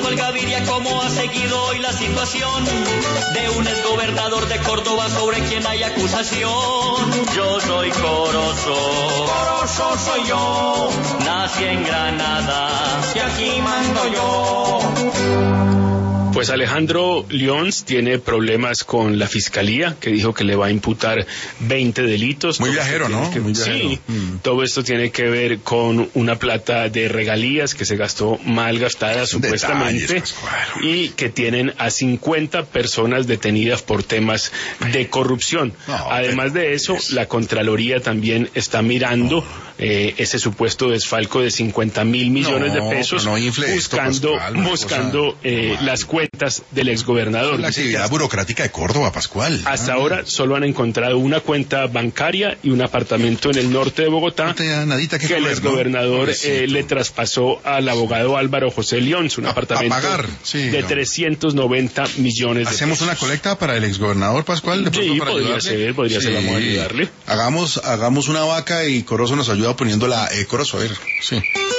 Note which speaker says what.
Speaker 1: Pascual Gaviria, cómo ha seguido hoy la situación de un exgobernador de Córdoba sobre quien hay acusación. Yo soy Corozo, Corozo soy yo, nací en Granada y aquí mando yo.
Speaker 2: Pues Alejandro Lyons tiene problemas con la fiscalía, que dijo que le va a imputar 20 delitos.
Speaker 3: Muy viajero, ¿no? Muy viajero.
Speaker 2: Sí, todo esto tiene que ver con una plata de regalías que se gastó mal gastada supuestamente,
Speaker 3: detalles,
Speaker 2: y que tienen a 50 personas detenidas por temas de corrupción. Además de eso, la Contraloría también está mirando ese supuesto desfalco de 50.000 millones de pesos, buscando las cuentas del exgobernador.
Speaker 3: La actividad burocrática de Córdoba, Pascual.
Speaker 2: Hasta ahora solo han encontrado una cuenta bancaria y un apartamento en el norte de Bogotá que el exgobernador le traspasó al abogado Álvaro José Lyons, un apartamento de 390 millones de
Speaker 3: ¿Hacemos
Speaker 2: pesos.
Speaker 3: una colecta para el exgobernador, Pascual?
Speaker 2: Sí, podría ser, vamos a ayudarle.
Speaker 3: Hagamos una vaca y Corozo nos ayuda poniéndola, Corozo, a ver, sí.